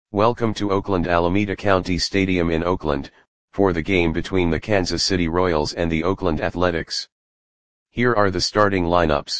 Welcome to Oakland Alameda County Stadium in Oakland, for the game between the Kansas City Royals and the Oakland Athletics. Here are the starting lineups.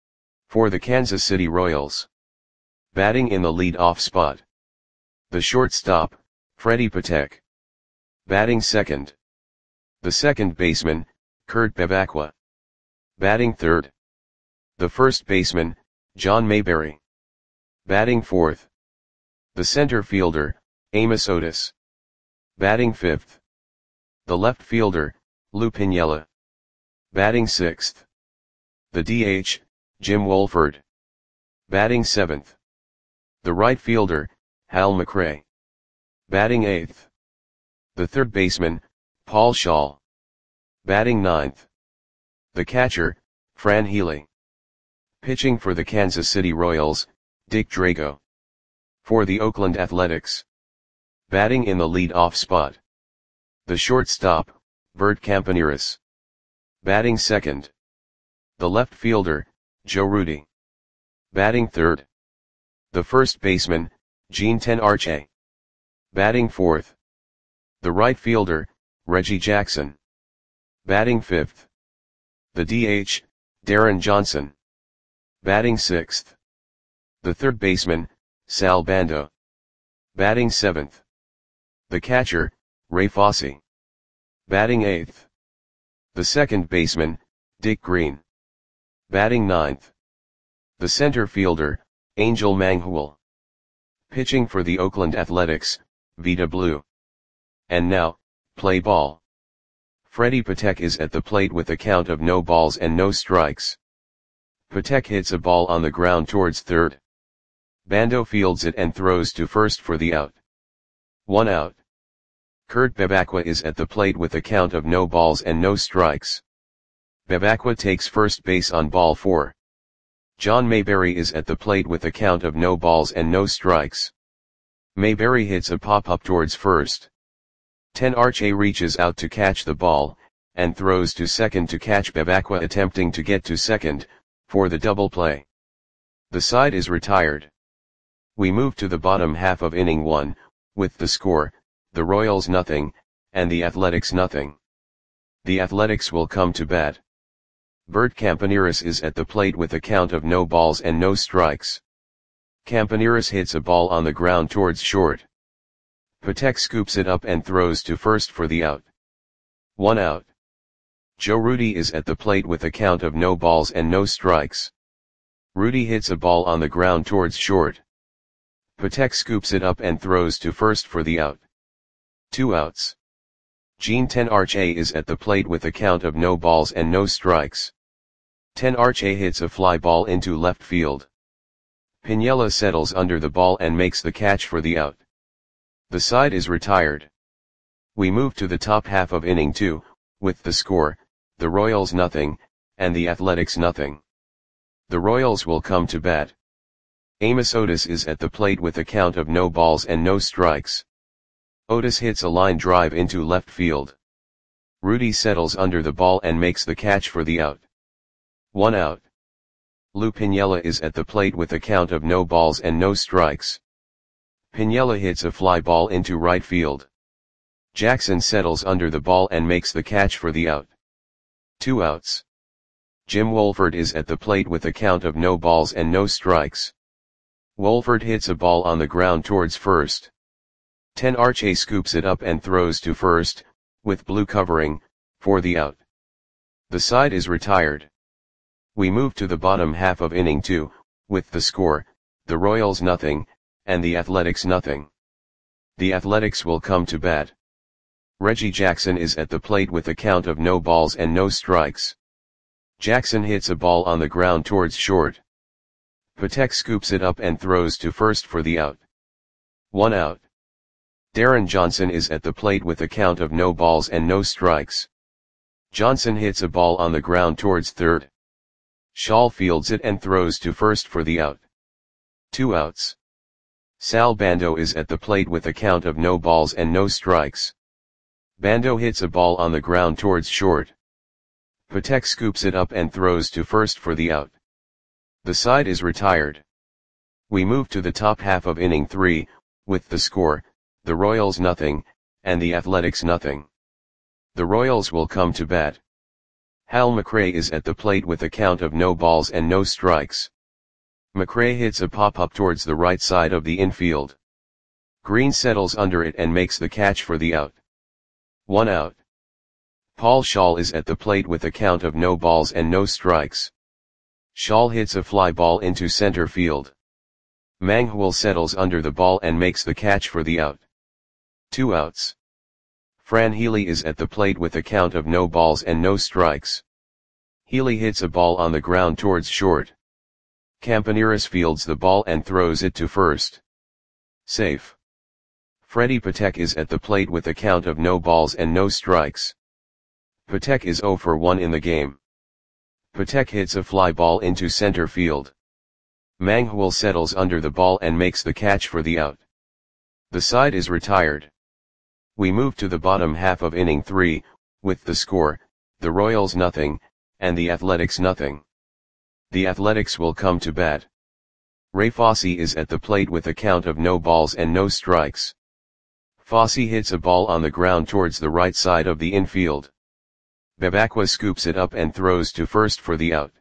For the Kansas City Royals. Batting in the lead-off spot. The shortstop, Freddie Patek. Batting second. The second baseman, Kurt Bevacqua. Batting third. The first baseman, John Mayberry. Batting fourth. The center fielder, Amos Otis. Batting fifth. The left fielder, Lou Piniella. Batting sixth. The DH, Jim Wohlford. Batting seventh. The right fielder, Hal McRae. Batting eighth. The third baseman, Paul Schaal. Batting ninth. The catcher, Fran Healy. Pitching for the Kansas City Royals, Dick Drago. For the Oakland Athletics. Batting in the lead-off spot. The shortstop, Bert Campaneris. Batting second. The left fielder, Joe Rudi. Batting third. The first baseman, Gene Tenarche. Batting fourth. The right fielder, Reggie Jackson. Batting fifth. The DH, Darren Johnson. Batting sixth. The third baseman, Sal Bando. Batting seventh. The catcher, Ray Fosse. Batting eighth. The second baseman, Dick Green. Batting ninth. The center fielder, Angel Manghul. Pitching for the Oakland Athletics, Vida Blue. And now, play ball. Freddie Patek is at the plate with a count of no balls and no strikes. Patek hits a ball on the ground towards third. Bando fields it and throws to first for the out. 1 out. Kurt Bevacqua is at the plate with a count of no balls and no strikes. Bevacqua takes first base on ball 4. John Mayberry is at the plate with a count of no balls and no strikes. Mayberry hits a pop-up towards first. Tenarche reaches out to catch the ball, and throws to second to catch Bevacqua attempting to get to second, for the double play. The side is retired. We move to the bottom half of inning 1, with the score, the Royals nothing, and the Athletics nothing. The Athletics will come to bat. Bert Campaneris is at the plate with a count of no balls and no strikes. Campaneris hits a ball on the ground towards short. Patek scoops it up and throws to first for the out. 1 out. Joe Rudi is at the plate with a count of no balls and no strikes. Rudi hits a ball on the ground towards short. Patek scoops it up and throws to first for the out. 2 outs. Gene Tenarche is at the plate with a count of no balls and no strikes. Tenarche hits a fly ball into left field. Piniella settles under the ball and makes the catch for the out. The side is retired. We move to the top half of inning 2, with the score, the Royals nothing, and the Athletics nothing. The Royals will come to bat. Amos Otis is at the plate with a count of no balls and no strikes. Otis hits a line drive into left field. Rudi settles under the ball and makes the catch for the out. 1 out. Lou Piniella is at the plate with a count of no balls and no strikes. Piniella hits a fly ball into right field. Jackson settles under the ball and makes the catch for the out. 2 outs. Jim Wohlford is at the plate with a count of no balls and no strikes. Wohlford hits a ball on the ground towards first. Tenarche scoops it up and throws to first, with blue covering, for the out. The side is retired. We move to the bottom half of inning 2, with the score, the Royals nothing, and the Athletics nothing. The Athletics will come to bat. Reggie Jackson is at the plate with a count of no balls and no strikes. Jackson hits a ball on the ground towards short. Patek scoops it up and throws to first for the out. 1 out. Darren Johnson is at the plate with a count of no balls and no strikes. Johnson hits a ball on the ground towards third. Schaal fields it and throws to first for the out. 2 outs. Sal Bando is at the plate with a count of no balls and no strikes. Bando hits a ball on the ground towards short. Patek scoops it up and throws to first for the out. The side is retired. We move to the top half of inning 3, with the score, the Royals nothing, and the Athletics nothing. The Royals will come to bat. Hal McRae is at the plate with a count of no balls and no strikes. McRae hits a pop-up towards the right side of the infield. Green settles under it and makes the catch for the out. 1 out. Paul Schaal is at the plate with a count of no balls and no strikes. Schaal hits a fly ball into center field. Manghwal settles under the ball and makes the catch for the out. 2 outs. Fran Healy is at the plate with a count of no balls and no strikes. Healy hits a ball on the ground towards short. Campaneris fields the ball and throws it to first. Safe. Freddie Patek is at the plate with a count of no balls and no strikes. Patek is 0 for 1 in the game. Patek hits a fly ball into center field. Manghwal settles under the ball and makes the catch for the out. The side is retired. We move to the bottom half of inning 3, with the score, the Royals nothing, and the Athletics nothing. The Athletics will come to bat. Ray Fosse is at the plate with a count of no balls and no strikes. Fosse hits a ball on the ground towards the right side of the infield. Babakwa scoops it up and throws to first for the out.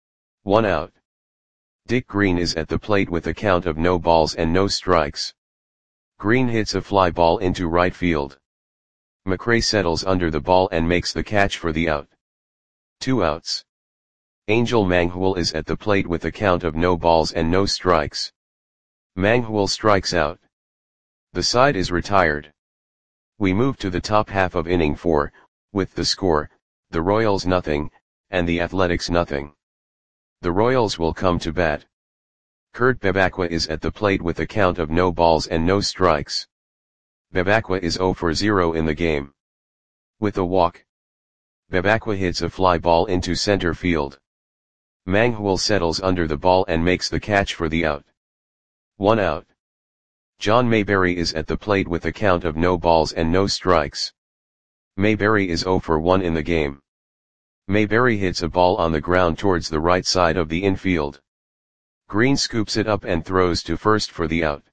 1 out. Dick Green is at the plate with a count of no balls and no strikes. Green hits a fly ball into right field. McRae settles under the ball and makes the catch for the out. 2 outs. Angel Manghwal is at the plate with a count of no balls and no strikes. Manghwal strikes out. The side is retired. We move to the top half of inning 4, with the score, the Royals nothing, and the Athletics nothing. The Royals will come to bat. Kurt Babakwa is at the plate with a count of no balls and no strikes. Babakwa is 0 for 0 in the game. With a walk. Babakwa hits a fly ball into center field. Manghwal settles under the ball and makes the catch for the out. 1 out. John Mayberry is at the plate with a count of no balls and no strikes. Mayberry is 0 for 1 in the game. Mayberry hits a ball on the ground towards the right side of the infield. Green scoops it up and throws to first for the out.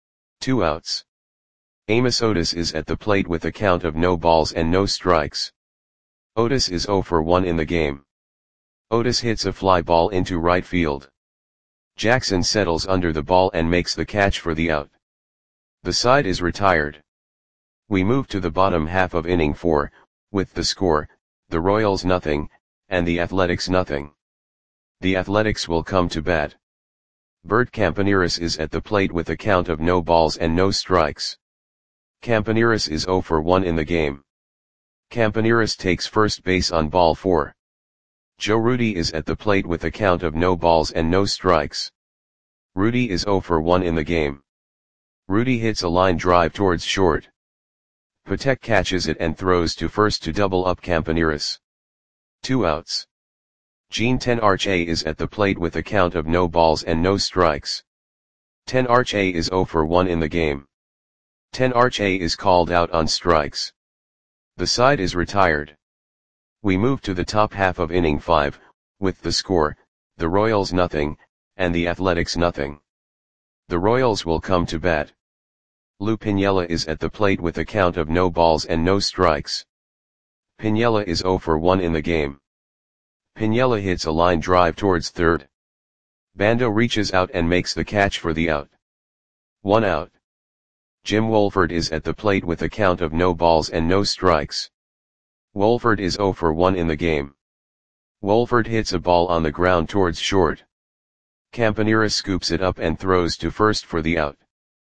2 outs. Amos Otis is at the plate with a count of no balls and no strikes. Otis is 0 for 1 in the game. Otis hits a fly ball into right field. Jackson settles under the ball and makes the catch for the out. The side is retired. We move to the bottom half of inning 4, with the score, the Royals nothing, and the Athletics nothing. The Athletics will come to bat. Bert Campaneris is at the plate with a count of no balls and no strikes. Campaneris is 0 for 1 in the game. Campaneris takes first base on ball 4. Joe Rudi is at the plate with a count of no balls and no strikes. Rudi is 0 for 1 in the game. Rudi hits a line drive towards short. Patek catches it and throws to first to double up Campaneris. 2 outs. Gene Tenarche is at the plate with a count of no balls and no strikes. Tenarche is 0 for 1 in the game. Tenarche is called out on strikes. The side is retired. We move to the top half of inning 5, with the score, the Royals nothing, and the Athletics nothing. The Royals will come to bat. Lou Piniella is at the plate with a count of no balls and no strikes. Piniella is 0 for 1 in the game. Piniella hits a line drive towards third. Bando reaches out and makes the catch for the out. 1 out. Jim Wolford is at the plate with a count of no balls and no strikes. Wolford is 0 for 1 in the game. Wolford hits a ball on the ground towards short. Campaneris scoops it up and throws to first for the out.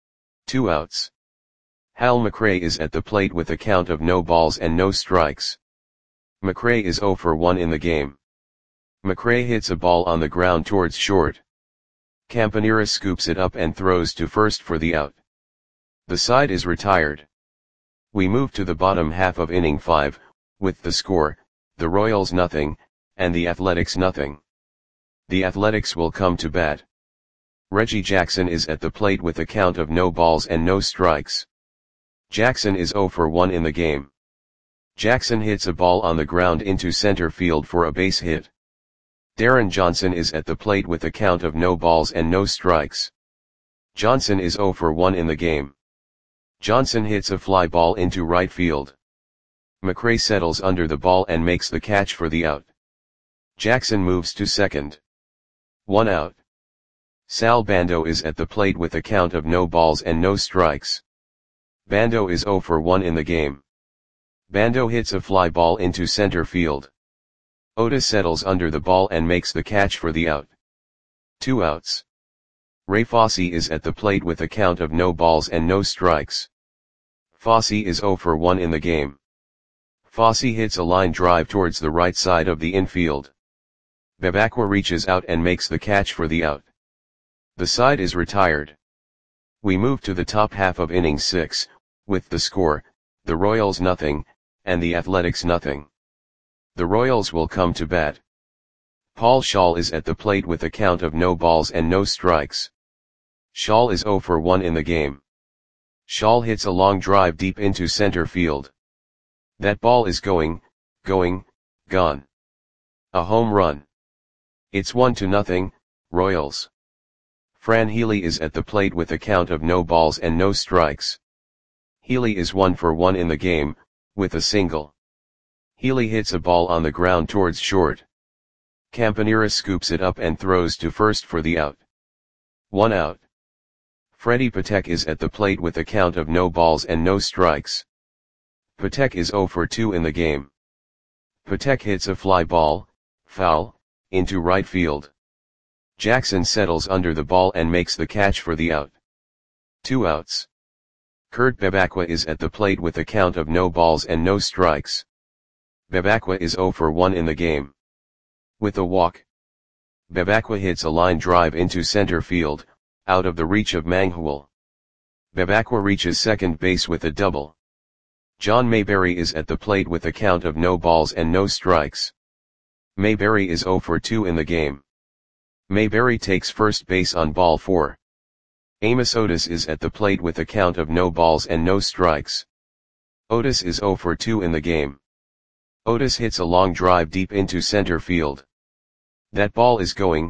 2 outs. Hal McRae is at the plate with a count of no balls and no strikes. McRae is 0 for 1 in the game. McRae hits a ball on the ground towards short. Campaneris scoops it up and throws to first for the out. The side is retired. We move to the bottom half of inning 5, with the score, the Royals nothing, and the Athletics nothing. The Athletics will come to bat. Reggie Jackson is at the plate with a count of no balls and no strikes. Jackson is 0 for 1 in the game. Jackson hits a ball on the ground into center field for a base hit. Darren Johnson is at the plate with a count of no balls and no strikes. Johnson is 0 for 1 in the game. Johnson hits a fly ball into right field. McRae settles under the ball and makes the catch for the out. Jackson moves to second. 1 out. Sal Bando is at the plate with a count of no balls and no strikes. Bando is 0 for 1 in the game. Bando hits a fly ball into center field. Otis settles under the ball and makes the catch for the out. 2 outs. Ray Fosse is at the plate with a count of no balls and no strikes. Fosse is 0 for 1 in the game. Fosse hits a line drive towards the right side of the infield. Bebacqua reaches out and makes the catch for the out. The side is retired. We move to the top half of inning 6, with the score, the Royals nothing, and the Athletics nothing. The Royals will come to bat. Paul Schaal is at the plate with a count of no balls and no strikes. Schaal is 0 for 1 in the game. Schaal hits a long drive deep into center field. That ball is going, gone. A home run. It's 1-0, Royals. Fran Healy is at the plate with a count of no balls and no strikes. Healy is 1 for 1 in the game, with a single. Healy hits a ball on the ground towards short. Campanera scoops it up and throws to first for the out. 1 out. Freddie Patek is at the plate with a count of no balls and no strikes. Patek is 0 for 2 in the game. Patek hits a fly ball, foul, into right field. Jackson settles under the ball and makes the catch for the out. 2 outs. Kurt Bebacqua is at the plate with a count of no balls and no strikes. Bebacqua is 0 for 1 in the game. With a walk. Bebacqua hits a line drive into center field, out of the reach of Manghul. Bebacqua reaches second base with a double. John Mayberry is at the plate with a count of no balls and no strikes. Mayberry is 0 for 2 in the game. Mayberry takes first base on ball 4. Amos Otis is at the plate with a count of no balls and no strikes. Otis is 0 for 2 in the game. Otis hits a long drive deep into center field. That ball is going,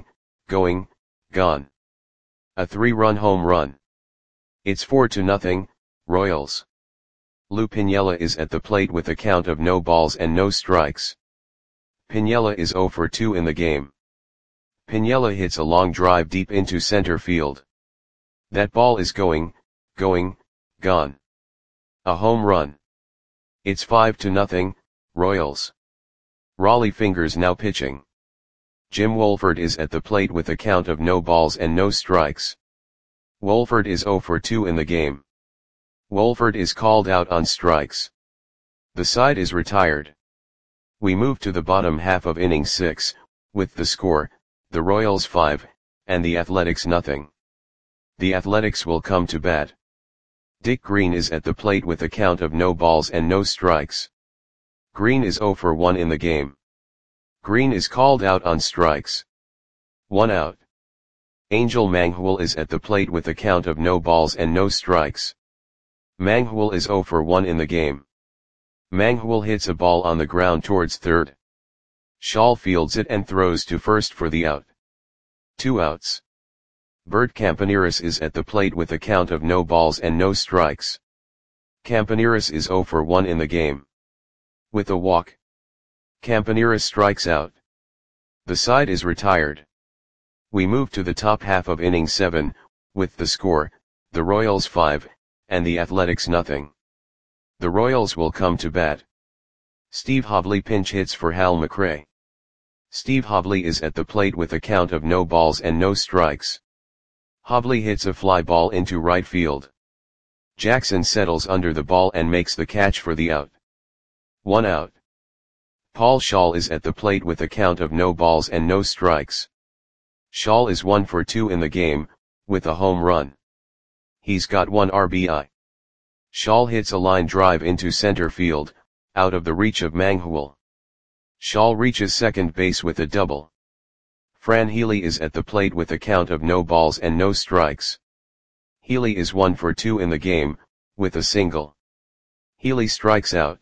gone. A 3-run home run. It's 4-0, Royals. Lou Piniella is at the plate with a count of no balls and no strikes. Piniella is 0 for 2 in the game. Piniella hits a long drive deep into center field. That ball is going, gone. A home run. It's 5-0, Royals. Raleigh Fingers now pitching. Jim Wolford is at the plate with a count of no balls and no strikes. Wolford is 0 for 2 in the game. Wolford is called out on strikes. The side is retired. We move to the bottom half of inning 6, with the score, the Royals 5, and the Athletics nothing. The Athletics will come to bat. Dick Green is at the plate with a count of no balls and no strikes. Green is 0 for 1 in the game. Green is called out on strikes. 1 out. Angel Manghul is at the plate with a count of no balls and no strikes. Manghul is 0 for 1 in the game. Manghul hits a ball on the ground towards third. Schaal fields it and throws to first for the out. 2 outs. Bert Campaneris is at the plate with a count of no balls and no strikes. Campaneris is 0 for 1 in the game. With a walk. Campaneris strikes out. The side is retired. We move to the top half of inning 7, with the score, the Royals 5, and the Athletics nothing. The Royals will come to bat. Steve Hobley pinch hits for Hal McRae. Steve Hobley is at the plate with a count of no balls and no strikes. Hobley hits a fly ball into right field. Jackson settles under the ball and makes the catch for the out. 1 out. Paul Schaal is at the plate with a count of no balls and no strikes. Schaal is 1 for 2 in the game, with a home run. He's got 1 RBI. Schaal hits a line drive into center field, out of the reach of Manghul. Schaal reaches second base with a double. Fran Healy is at the plate with a count of no balls and no strikes. Healy is 1 for 2 in the game, with a single. Healy strikes out.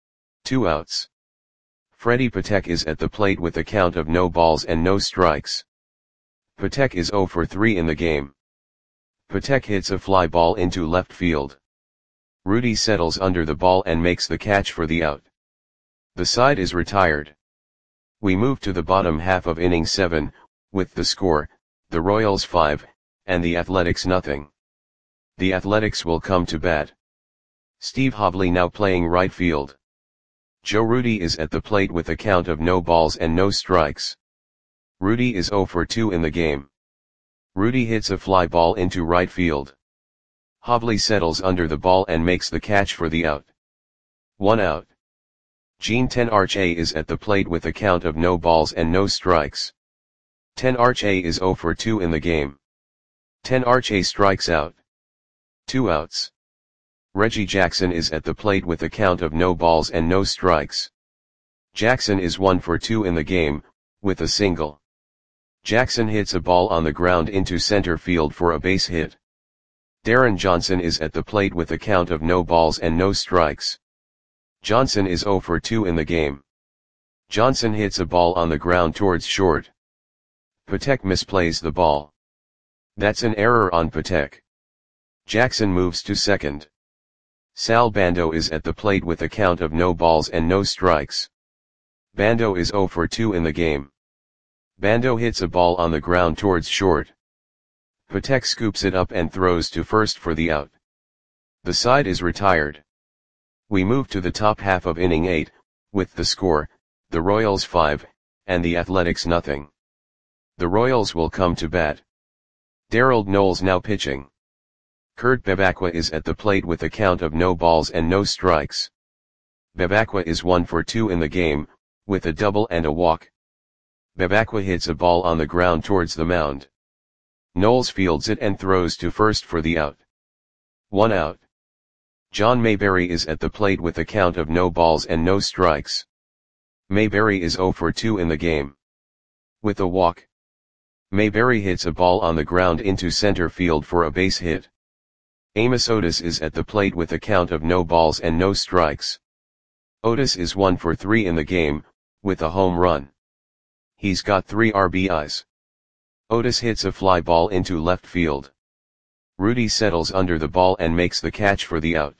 2 outs. Freddie Patek is at the plate with a count of no balls and no strikes. Patek is 0 for 3 in the game. Patek hits a fly ball into left field. Rudy settles under the ball and makes the catch for the out. The side is retired. We move to the bottom half of inning 7, with the score, the Royals 5, and the Athletics nothing. The Athletics will come to bat. Steve Hovley now playing right field. Joe Rudi is at the plate with a count of no balls and no strikes. Rudi is 0 for 2 in the game. Rudi hits a fly ball into right field. Hovley settles under the ball and makes the catch for the out. 1 out. Jean Tenarche is at the plate with a count of no balls and no strikes. Tenarche is 0 for 2 in the game. Tenarche strikes out. 2 outs. Reggie Jackson is at the plate with a count of no balls and no strikes. Jackson is 1 for 2 in the game, with a single. Jackson hits a ball on the ground into center field for a base hit. Darren Johnson is at the plate with a count of no balls and no strikes. Johnson is 0 for 2 in the game. Johnson hits a ball on the ground towards short. Patek misplays the ball. That's an error on Patek. Jackson moves to second. Sal Bando is at the plate with a count of no balls and no strikes. Bando is 0 for 2 in the game. Bando hits a ball on the ground towards short. Patek scoops it up and throws to first for the out. The side is retired. We move to the top half of inning 8, with the score, the Royals 5, and the Athletics nothing. The Royals will come to bat. Darold Knowles now pitching. Kurt Bevacqua is at the plate with a count of no balls and no strikes. Bevacqua is 1 for 2 in the game, with a double and a walk. Bevacqua hits a ball on the ground towards the mound. Knowles fields it and throws to first for the out. 1 out. John Mayberry is at the plate with a count of no balls and no strikes. Mayberry is 0 for 2 in the game. With a walk. Mayberry hits a ball on the ground into center field for a base hit. Amos Otis is at the plate with a count of no balls and no strikes. Otis is 1 for 3 in the game, with a home run. He's got 3 RBIs. Otis hits a fly ball into left field. Rudi settles under the ball and makes the catch for the out.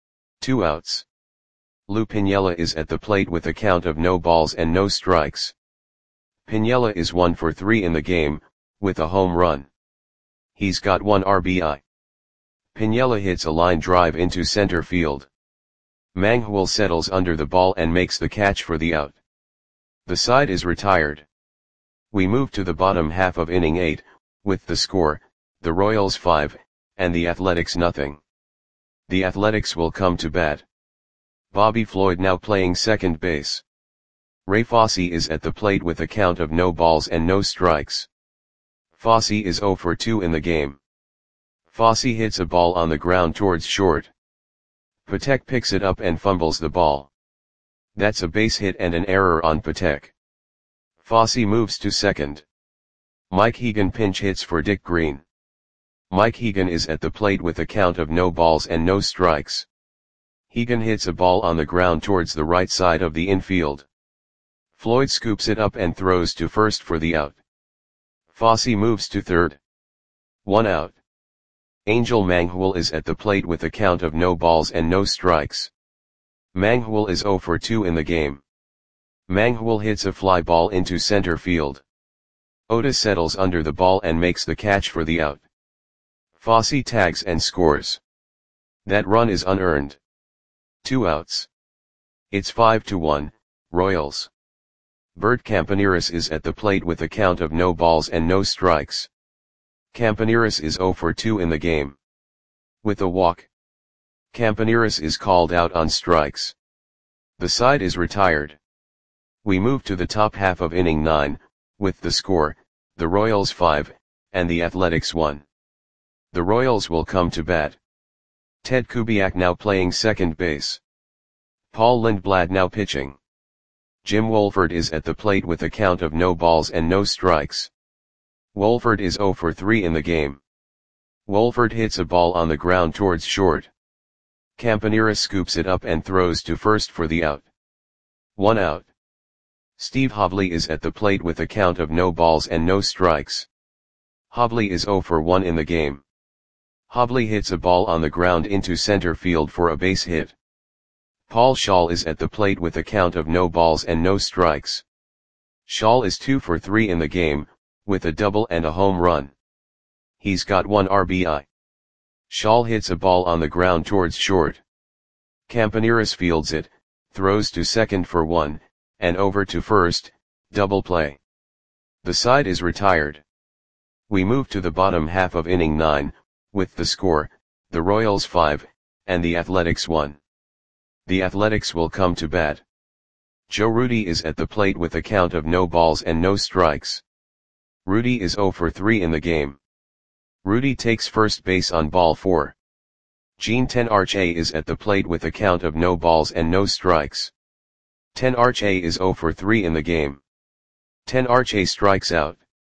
2 outs. Lou Piniella is at the plate with a count of no balls and no strikes. Piniella is 1 for 3 in the game, with a home run. He's got 1 RBI. Piniella hits a line drive into center field. Manghul settles under the ball and makes the catch for the out. The side is retired. We move to the bottom half of inning 8, with the score, the Royals 5, and the Athletics nothing. The Athletics will come to bat. Bobby Floyd now playing second base. Ray Fosse is at the plate with a count of no balls and no strikes. Fosse is 0 for 2 in the game. Fosse hits a ball on the ground towards short. Patek picks it up and fumbles the ball. That's a base hit and an error on Patek. Fosse moves to second. Mike Hegan pinch hits for Dick Green. Mike Hegan is at the plate with a count of no balls and no strikes. Hegan hits a ball on the ground towards the right side of the infield. Floyd scoops it up and throws to first for the out. Fosse moves to third. 1 out. Angel Manghul is at the plate with a count of no balls and no strikes. Manghul is 0 for 2 in the game. Manghul hits a fly ball into center field. Otis settles under the ball and makes the catch for the out. Fosse tags and scores. That run is unearned. 2 outs. It's 5-1, Royals. Bert Campaneris is at the plate with a count of no balls and no strikes. Campaneris is 0 for 2 in the game. With a walk. Campaneris is called out on strikes. The side is retired. We move to the top half of inning 9, with the score, the Royals 5, and the Athletics 1. The Royals will come to bat. Ted Kubiak now playing second base. Paul Lindblad now pitching. Jim Wolford is at the plate with a count of no balls and no strikes. Wolford is 0 for 3 in the game. Wolford hits a ball on the ground towards short. Campaneris scoops it up and throws to first for the out. 1 out. Steve Hovley is at the plate with a count of no balls and no strikes. Hovley is 0 for 1 in the game. Hobley hits a ball on the ground into center field for a base hit. Paul Shaw is at the plate with a count of no balls and no strikes. Shaw is 2 for 3 in the game, with a double and a home run. He's got 1 RBI. Shaw hits a ball on the ground towards short. Campaneris fields it, throws to second for 1, and over to first, double play. The side is retired. We move to the bottom half of inning 9, with the score, the Royals 5, and the Athletics 1. The Athletics will come to bat. Joe Rudi is at the plate with a count of no balls and no strikes. Rudi is 0 for 3 in the game. Rudi takes first base on ball 4. Jean Tenarche is at the plate with a count of no balls and no strikes. Tenarche is 0 for 3 in the game. Tenarche strikes out.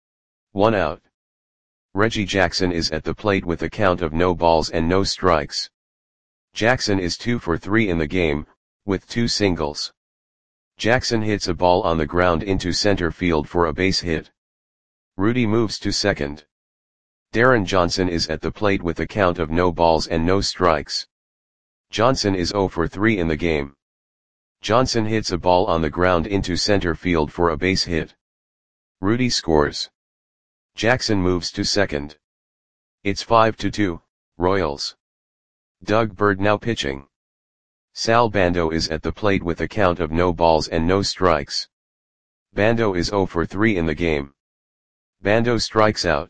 1 out. Reggie Jackson is at the plate with a count of no balls and no strikes. Jackson is 2 for 3 in the game, with 2 singles. Jackson hits a ball on the ground into center field for a base hit. Rudi moves to second. Darren Johnson is at the plate with a count of no balls and no strikes. Johnson is 0 for 3 in the game. Johnson hits a ball on the ground into center field for a base hit. Rudi scores. Jackson moves to second. It's 5-2, Royals. Doug Bird now pitching. Sal Bando is at the plate with a count of no balls and no strikes. Bando is 0 for 3 in the game. Bando strikes out.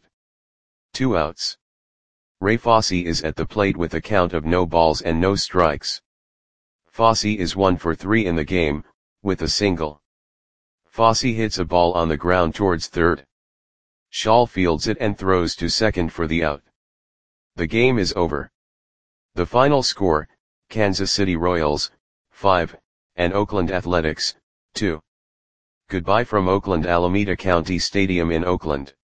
2 outs. Ray Fosse is at the plate with a count of no balls and no strikes. Fosse is 1 for 3 in the game, with a single. Fosse hits a ball on the ground towards third. Shaw fields it and throws to second for the out. The game is over. The final score, Kansas City Royals, 5, and Oakland Athletics, 2. Goodbye from Oakland Alameda County Stadium in Oakland.